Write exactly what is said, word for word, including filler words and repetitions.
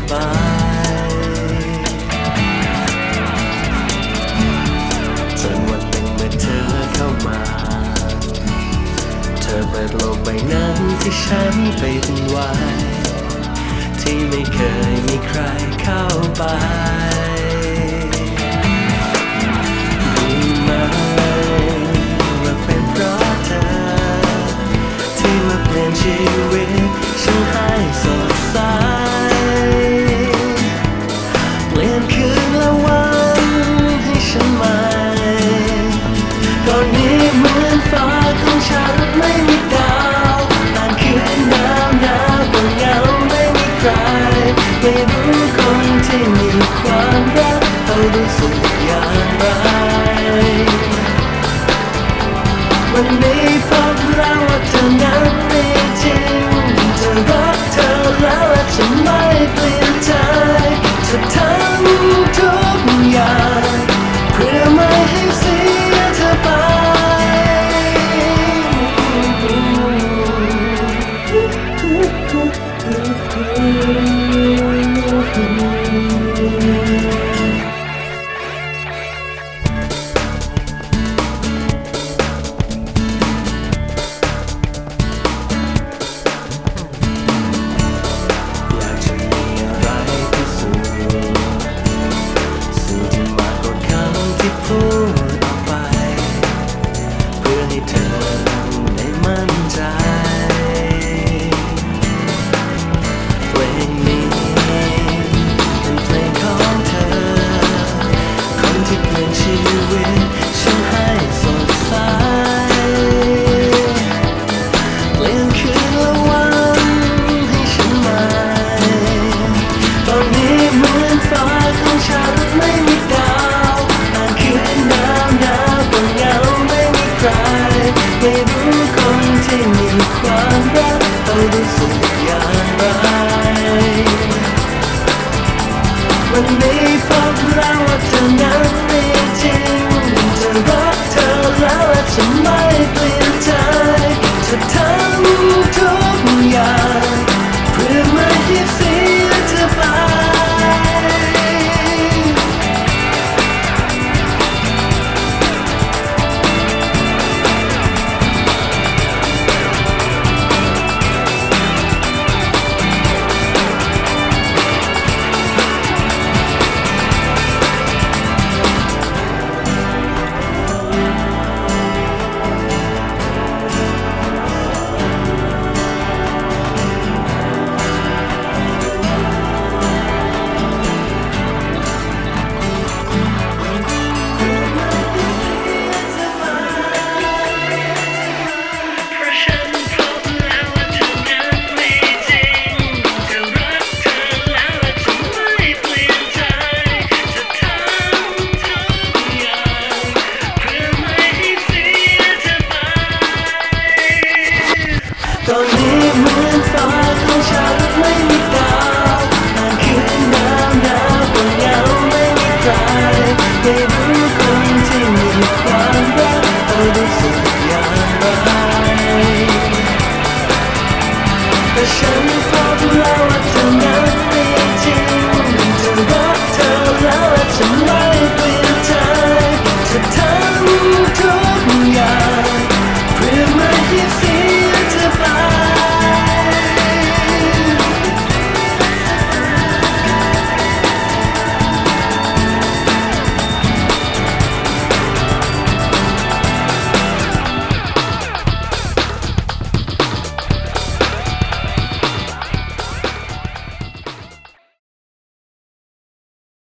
ไปจนวันหนึ่งเมื่อเธอเข้ามาเธอเปิดโลกใบนั้นที่ฉันเป็นไว้ที่ไม่เคยมีใครเข้าไปรู้ไหมว่าเป็นเพราะเธอที่มาเปลี่ยนชีวิตฉันให้สดใสเปลี่ยนคืนและวันให้ฉันใหม่ตอนนี้เหมือนฟ้าของฉันไม่มีดาวผ่านคืนหนาวหนาวก็เหงาไม่มีใครไม่รู้คนที่มีความรักเขารู้สึกอย่างไรวันนี้พบแล้วว่าเธอนั้นมีจริงจะรักเธอแล้วและจะไม่เปลี่ยนใจจะทำทุกอย่างเพื่อไม่ให้เสียเธอไปพูดออกไปเพื่อให้เธอได้มั่นใจเพลงนี้เป็นเพลงของเธอคนที่เปลี่ยนชีวิตฉันให้สดใสเปลี่ยนคืนและวันให้ฉันใหม่ตอนนี้เหมือนฟ้าของฉันไม่มีดาวไม่รู้คนที่มีความรักเขารู้สึกอย่างไรวันนี้พบแล้วว่าเธอนั้นมีจริงจะรักเธอแล้วและจะไม่เปลี่ยนใจจะทำทุกอย่างเพื่อไม่ให้เสียเธอไปตอนนี้เหมือนฟ้าของฉันไม่มีดาวผ่านคืนหนาวหนาวก็เหงาไม่มีใครไม่รู้คนที่มีความรักเขารู้สึกอย่างไรแต่ฉันพบแล้วว่าเธอนั้นมีจริงจะรักเธอแล้วและจะไม่เปลี่ยนใจจะทำทุกอย่างเพื่อไม่ให้